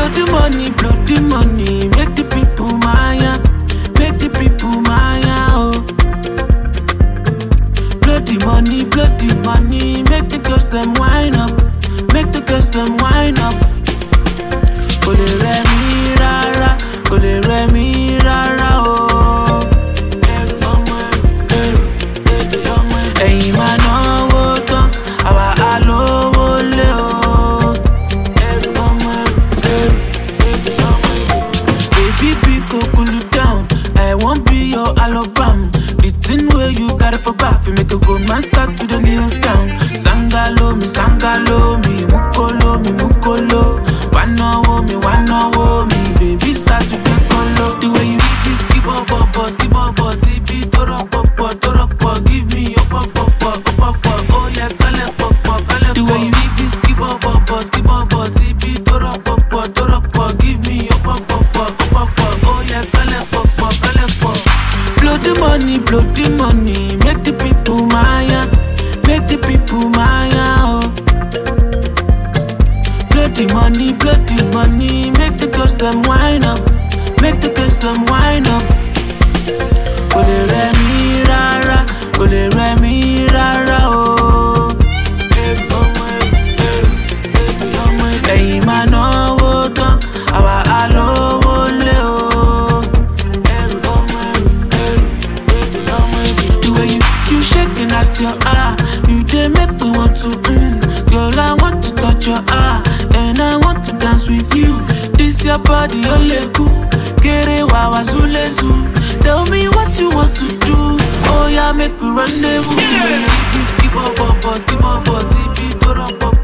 blow the money, make the people maya, make the people maya, oh. Blow the money, make the girls them wine up, make the girls them wine up. Kò lè rẹ̀ mí rárá, kò lè rẹ̀ mí rárá, oh. Ẹ̀yin máa náwó tán, àwa á lówó lé, oh. Baby, be go cool you down, I won't be your Alabama. The thing where you got it for back, you make a grown man start to the new town. Sangalo me, mukolo. Wanna wo me, baby start to get color. The way you skip up, zibi, toro pop, give me your pop, oh yeah, kale pop. The way you skip up, zibi, toro pop, give me your pop, oh yeah, kale pop. Blow the money, make the people maya, oh. Blow the money, make the girls them wine up, make the girls them wine up. Kò lè rẹ̀ mí rárá, kò lè rẹ̀ mí rárá, oh. Ẹ̀yin máa náwó tán, àwa á lówó lé, oh. The way you shaking at your you dey make me want to, girl, I want to touch your and I want to dance with you. This your body, ole cool. Kere wawa zulezu. Tell me what you want to do. Oh yeah, make we rendezvous. Skip up, zibi, toro pop.